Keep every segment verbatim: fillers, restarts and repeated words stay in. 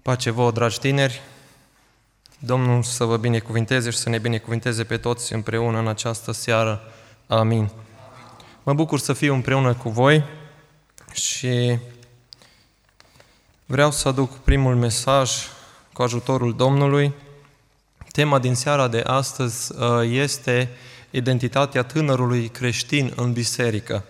Pace vouă, dragi tineri! Domnul să vă binecuvinteze și să ne binecuvinteze pe toți împreună în această seară. Amin. Mă bucur să fiu împreună cu voi și vreau să aduc primul mesaj cu ajutorul Domnului. Tema din seara de astăzi este identitatea tânărului creștin în biserică.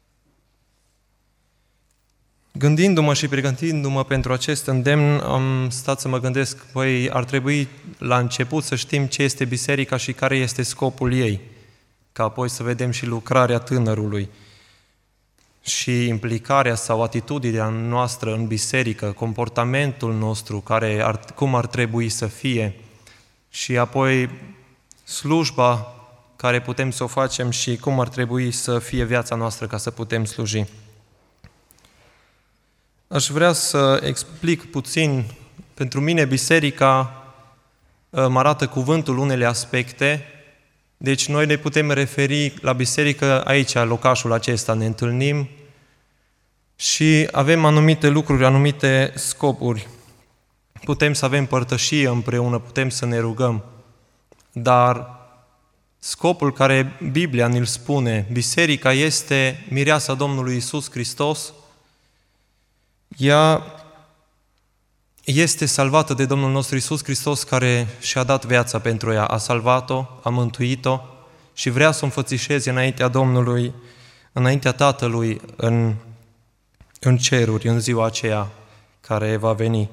Gândindu-mă și pregătindu-mă pentru acest îndemn, am stat să mă gândesc, păi ar trebui la început să știm ce este biserica și care este scopul ei, ca apoi să vedem și lucrarea tânărului și implicarea sau atitudinea noastră în biserică, comportamentul nostru, care ar, cum ar trebui să fie și apoi slujba care putem să o facem și cum ar trebui să fie viața noastră ca să putem sluji. Aș vrea să explic puțin, pentru mine biserica mă arată cuvântul unele aspecte, deci noi ne putem referi la biserică aici, locașul acesta, ne întâlnim și avem anumite lucruri, anumite scopuri. Putem să avem părtășie împreună, putem să ne rugăm, dar scopul care Biblia ne-l spune, biserica este mireasa Domnului Iisus Hristos. Ea este salvată de Domnul nostru Iisus Hristos, care și-a dat viața pentru ea, a salvat-o, a mântuit-o și vrea să o înfățișeze înaintea Domnului, înaintea Tatălui în, în ceruri, în ziua aceea care va veni.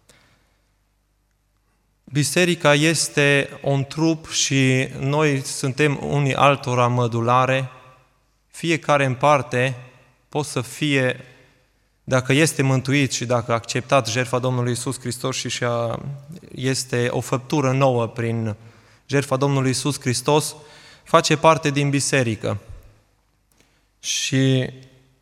Biserica este un trup și noi suntem unii altora mădulare, fiecare în parte pot să fie. Dacă este mântuit și dacă a acceptat jertfa Domnului Iisus Hristos și și-a, este o făptură nouă prin jertfa Domnului Iisus Hristos, face parte din biserică. Și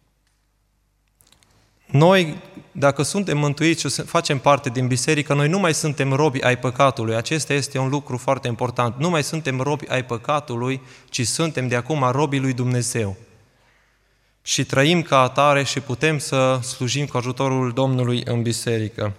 noi, dacă suntem mântuiți și facem parte din biserică, noi nu mai suntem robi ai păcatului. Acesta este un lucru foarte important. Nu mai suntem robi ai păcatului, ci suntem de acum robii lui Dumnezeu. Și trăim ca atare și putem să slujim cu ajutorul Domnului în biserică.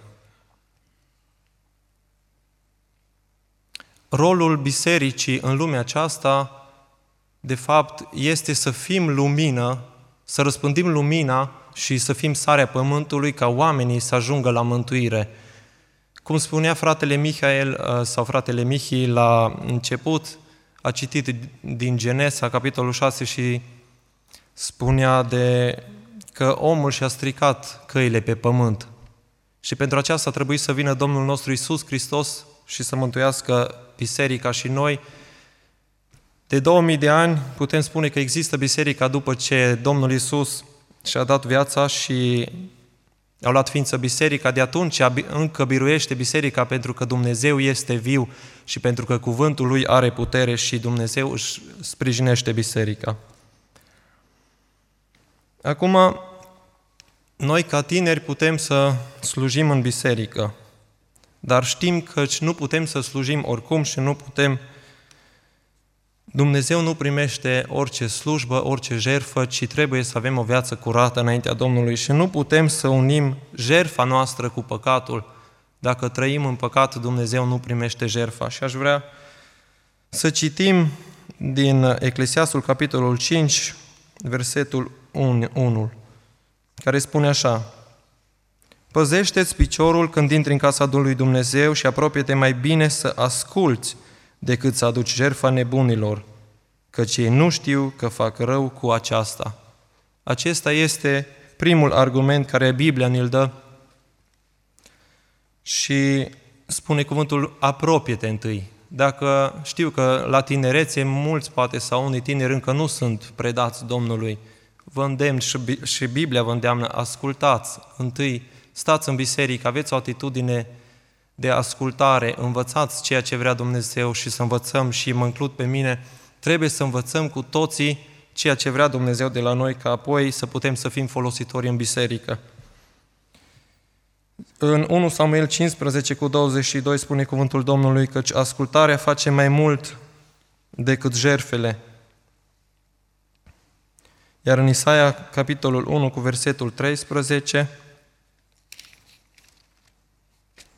Rolul bisericii în lumea aceasta, de fapt, este să fim lumină, să răspândim lumina și să fim sarea pământului ca oamenii să ajungă la mântuire. Cum spunea fratele Mihael sau fratele Mihi la început, a citit din Genesa, capitolul șase și spunea de că omul și-a stricat căile pe pământ și pentru aceasta trebuie să vină Domnul nostru Iisus Hristos și să mântuiască biserica și noi. De două mii de ani putem spune că există biserica după ce Domnul Iisus și-a dat viața și a luat ființă biserica, de atunci încă biruiește biserica pentru că Dumnezeu este viu și pentru că cuvântul Lui are putere și Dumnezeu își sprijinește biserica. Acum, noi ca tineri putem să slujim în biserică, dar știm că nu putem să slujim oricum și nu putem. Dumnezeu nu primește orice slujbă, orice jertfă, ci trebuie să avem o viață curată înaintea Domnului și nu putem să unim jertfa noastră cu păcatul. Dacă trăim în păcat, Dumnezeu nu primește jertfa. Și aș vrea să citim din Eclesiastul, capitolul cinci, versetul unu, care spune așa: păzește-ți piciorul când intri în casa lui Dumnezeu și apropie-te mai bine să asculți decât să aduci jertfa nebunilor, căci ei nu știu că fac rău cu aceasta. Acesta este primul argument care Biblia ne-l dă și spune cuvântul apropie-te întâi. Dacă știu că la tinerețe mulți, poate sau unii tineri încă nu sunt predați Domnului, vă îndemn și Biblia vă îndeamnă, ascultați întâi, stați în biserică, aveți o atitudine de ascultare, învățați ceea ce vrea Dumnezeu și să învățăm și mă includ pe mine, trebuie să învățăm cu toții ceea ce vrea Dumnezeu de la noi, ca apoi să putem să fim folositori în biserică. În unu Samuel cincisprezece cu douăzeci și doi spune cuvântul Domnului, căci ascultarea face mai mult decât jertfele. Iar în Isaia, capitolul unu, cu versetul treisprezece,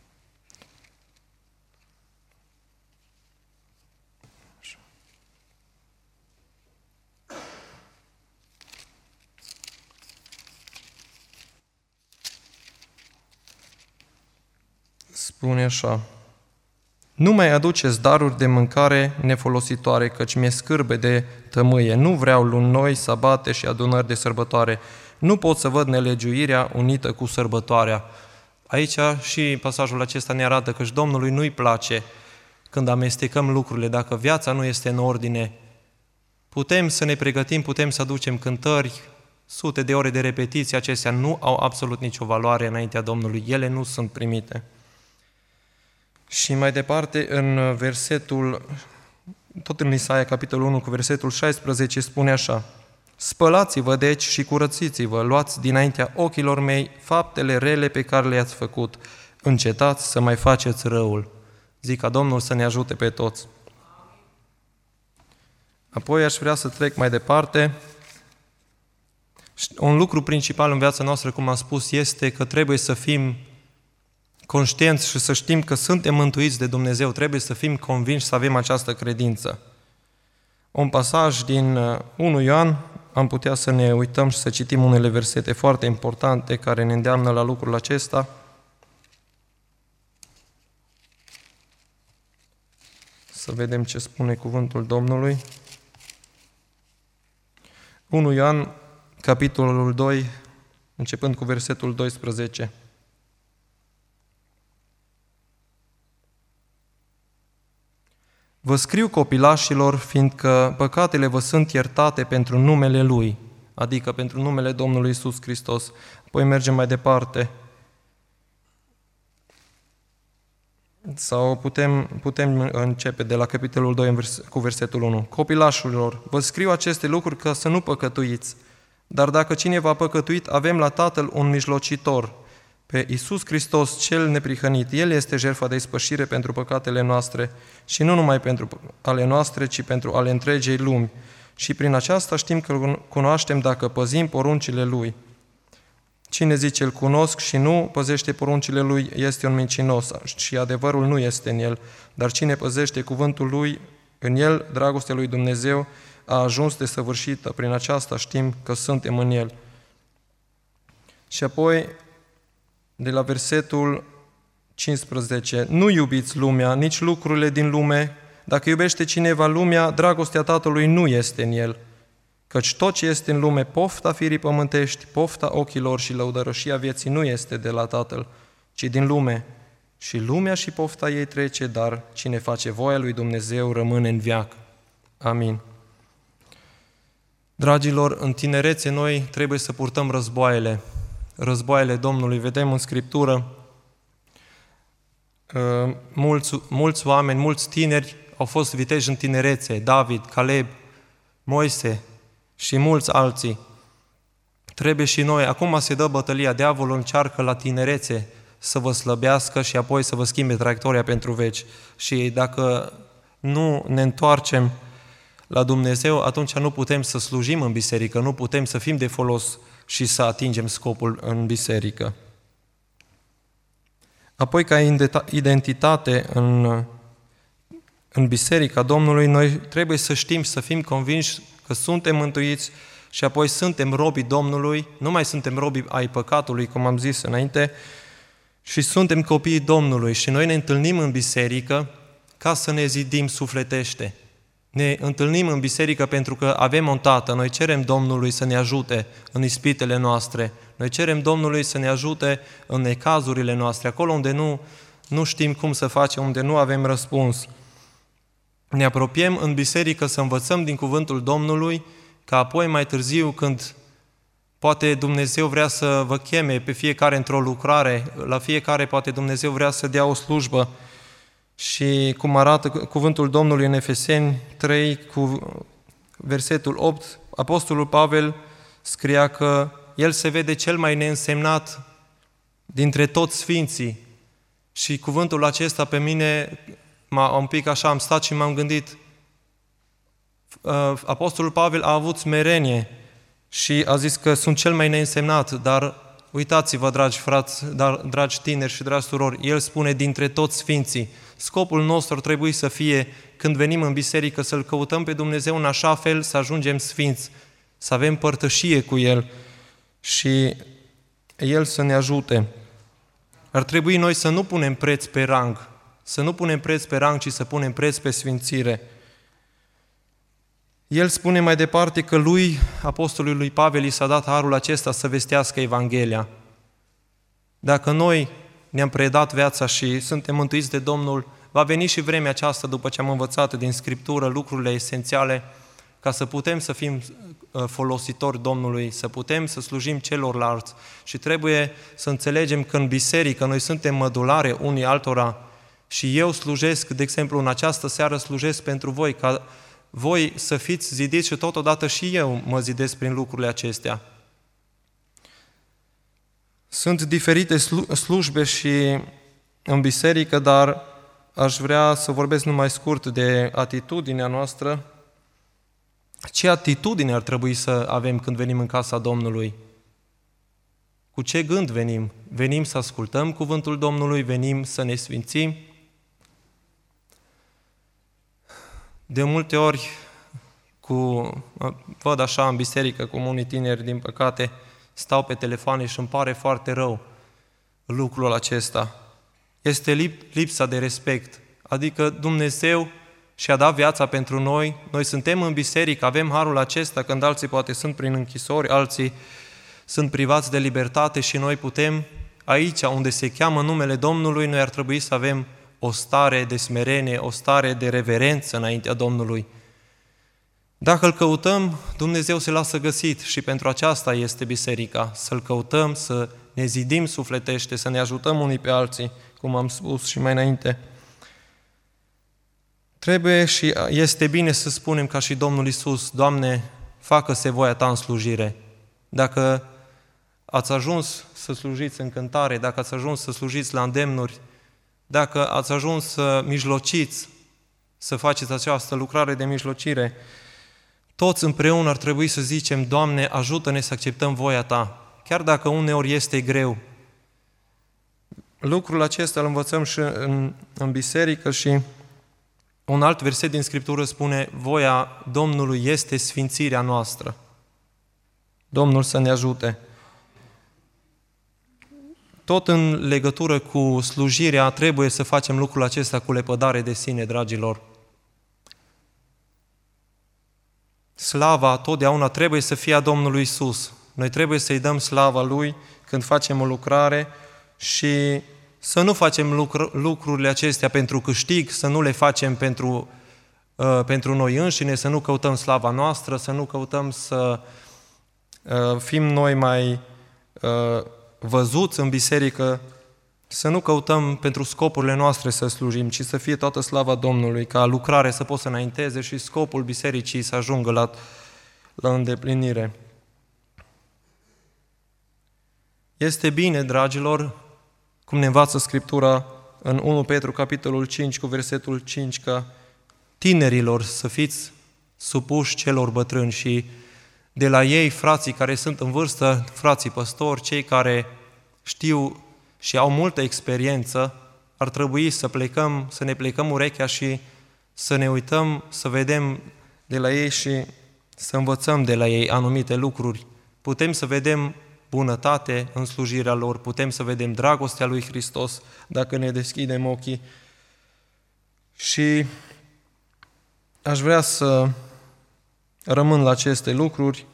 spune așa: nu mai aduceți daruri de mâncare nefolositoare, căci mi-e scârbe de tămâie. Nu vreau luni noi, sabate și adunări de sărbătoare. Nu pot să văd nelegiuirea unită cu sărbătoarea. Aici și pasajul acesta ne arată că și Domnului nu-i place când amestecăm lucrurile. Dacă viața nu este în ordine, putem să ne pregătim, putem să aducem cântări, sute de ore de repetiții, acestea nu au absolut nicio valoare înaintea Domnului. Ele nu sunt primite. Și mai departe, în versetul, tot în Isaia, capitolul unu, cu versetul șaisprezece, spune așa: spălați-vă deci și curățiți-vă, luați dinaintea ochilor mei faptele rele pe care le-ați făcut, încetați să mai faceți răul. Zic ca Domnul să ne ajute pe toți. Apoi aș vrea să trec mai departe. Un lucru principal în viața noastră, cum am spus, este că trebuie să fim conștienți și să știm că suntem mântuiți de Dumnezeu. Trebuie să fim convinși, să avem această credință. Un pasaj din unu Ioan, am putea să ne uităm și să citim unele versete foarte importante care ne îndeamnă la lucrul acesta. Să vedem ce spune cuvântul Domnului. unu Ioan, capitolul doi, începând cu versetul doisprezece. Vă scriu, copilașilor, fiindcă păcatele vă sunt iertate pentru numele Lui, adică pentru numele Domnului Iisus Hristos. Apoi mergem mai departe. Sau putem, putem începe de la capitolul doi cu versetul unu. Copilașilor, vă scriu aceste lucruri ca să nu păcătuiți, dar dacă cineva a păcătuit, avem la Tatăl un mijlocitor, pe Iisus Hristos cel neprihănit. El este jertfa de ispășire pentru păcatele noastre și nu numai pentru ale noastre, ci pentru ale întregei lumi. Și prin aceasta știm că cunoaștem dacă păzim poruncile Lui. Cine zice îl cunosc și nu păzește poruncile Lui este un mincinos și adevărul nu este în el. Dar cine păzește cuvântul Lui, în el dragostea lui Dumnezeu a ajuns de săvârșită. Prin aceasta știm că suntem în el. Și apoi, de la versetul cincisprezece, nu iubiți lumea, nici lucrurile din lume. Dacă iubește cineva lumea, dragostea Tatălui nu este în el. Căci tot ce este în lume, pofta firii pământești, pofta ochilor și lăudărășia vieții nu este de la Tatăl, ci din lume. Și lumea și pofta ei trece, dar cine face voia lui Dumnezeu rămâne în veac. Amin. Dragilor, în tinerețe noi trebuie să purtăm războaiele. Războaiele Domnului. Vedem în Scriptură mulți, mulți oameni, mulți tineri au fost viteji în tinerețe. David, Caleb, Moise și mulți alții. Trebuie și noi, acum se dă bătălia, diavolul încearcă la tinerețe să vă slăbească și apoi să vă schimbe traiectoria pentru veci. Și dacă nu ne întoarcem la Dumnezeu, atunci nu putem să slujim în biserică, nu putem să fim de folos și să atingem scopul în biserică. Apoi, ca identitate în, în Biserica Domnului, noi trebuie să știm, să fim convinși că suntem mântuiți și apoi suntem robii Domnului, nu mai suntem robii ai păcatului, cum am zis înainte, și suntem copiii Domnului și noi ne întâlnim în biserică ca să ne zidim sufletește. Ne întâlnim în biserică pentru că avem un Tată, noi cerem Domnului să ne ajute în ispitele noastre, noi cerem Domnului să ne ajute în necazurile noastre, acolo unde nu, nu știm cum să facem, unde nu avem răspuns. Ne apropiem în biserică să învățăm din cuvântul Domnului, ca apoi mai târziu, când poate Dumnezeu vrea să vă cheme pe fiecare într-o lucrare, la fiecare poate Dumnezeu vrea să dea o slujbă, și cum arată cuvântul Domnului în Efeseni trei, cu versetul opt, Apostolul Pavel scria că el se vede cel mai neînsemnat dintre toți sfinții. Și cuvântul acesta pe mine, m-a, un pic așa am stat și m-am gândit, Apostolul Pavel a avut smerenie și a zis că sunt cel mai neînsemnat, dar uitați-vă, dragi frați, dar, dragi tineri și dragi surori, el spune dintre toți sfinții. Scopul nostru trebuie să fie, când venim în biserică, să-L căutăm pe Dumnezeu în așa fel să ajungem sfinți, să avem părtășie cu El și El să ne ajute. Ar trebui noi să nu punem preț pe rang, să nu punem preț pe rang, ci să punem preț pe sfințire. El spune mai departe că lui, apostolului lui Pavel, i s-a dat harul acesta să vestească Evanghelia. Dacă noi ne-am predat viața și suntem mântuiți de Domnul, va veni și vremea aceasta, după ce am învățat din Scriptură lucrurile esențiale, ca să putem să fim folositori Domnului, să putem să slujim celorlalți. Și trebuie să înțelegem că în biserică noi suntem mădulare unii altora și eu slujesc, de exemplu, în această seară slujesc pentru voi, ca voi să fiți zidiți și totodată și eu mă zidesc prin lucrurile acestea. Sunt diferite slujbe și în biserică, dar aș vrea să vorbesc numai scurt de atitudinea noastră. Ce atitudine ar trebui să avem când venim în casa Domnului? Cu ce gând venim? Venim să ascultăm cuvântul Domnului, venim să ne sfințim. De multe ori, cu, văd așa în biserică, cum unii tineri, din păcate, stau pe telefoane și îmi pare foarte rău lucrul acesta. Este lipsa de respect. Adică Dumnezeu și-a dat viața pentru noi, noi suntem în biserică, avem harul acesta, când alții poate sunt prin închisori, alții sunt privați de libertate și noi putem, aici unde se cheamă numele Domnului, noi ar trebui să avem o stare de smerenie, o stare de reverență înaintea Domnului. Dacă îl căutăm, Dumnezeu se lasă găsit și pentru aceasta este biserica, să-L căutăm, să ne zidim sufletește, să ne ajutăm unii pe alții, cum am spus și mai înainte. Trebuie și este bine să spunem ca și Domnul Iisus: Doamne, facă-se voia Ta în slujire. Dacă ați ajuns să slujiți în cântare, dacă ați ajuns să slujiți la îndemnuri, dacă ați ajuns să mijlociți, să faceți această lucrare de mijlocire, toți împreună ar trebui să zicem: Doamne, ajută-ne să acceptăm voia Ta, chiar dacă uneori este greu. Lucrul acesta îl învățăm și în, în biserică și un alt verset din Scriptură spune: voia Domnului este sfințirea noastră. Domnul să ne ajute. Tot în legătură cu slujirea trebuie să facem lucrul acesta cu lepădare de sine, dragilor. Slava totdeauna trebuie să fie a Domnului Iisus. Noi trebuie să-i dăm slava Lui când facem o lucrare și să nu facem lucr- lucrurile acestea pentru câștig, să nu le facem pentru, uh, pentru noi înșine, să nu căutăm slava noastră, să nu căutăm să uh, fim noi mai uh, văzuți în biserică, să nu căutăm pentru scopurile noastre să slujim, ci să fie toată slava Domnului, ca lucrare să poată să înainteze și scopul bisericii să ajungă la, la îndeplinire. Este bine, dragilor, cum ne învață Scriptura în unu Petru, capitolul cinci, cu versetul cinci, că tinerilor să fiți supuși celor bătrâni și de la ei, frații care sunt în vârstă, frații păstori, cei care știu și au multă experiență, ar trebui să plecăm, să ne plecăm urechea și să ne uităm, să vedem de la ei și să învățăm de la ei anumite lucruri. Putem să vedem bunătate în slujirea lor, putem să vedem dragostea lui Hristos dacă ne deschidem ochii. Și aș vrea să rămân la aceste lucruri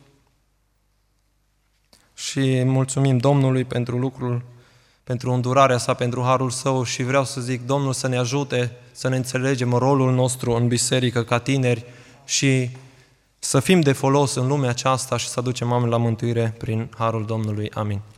și mulțumim Domnului pentru lucrul, pentru îndurarea sa, pentru harul său și vreau să zic Domnul să ne ajute să ne înțelegem rolul nostru în biserică ca tineri și să fim de folos în lumea aceasta și să aducem oameni la mântuire prin harul Domnului. Amin.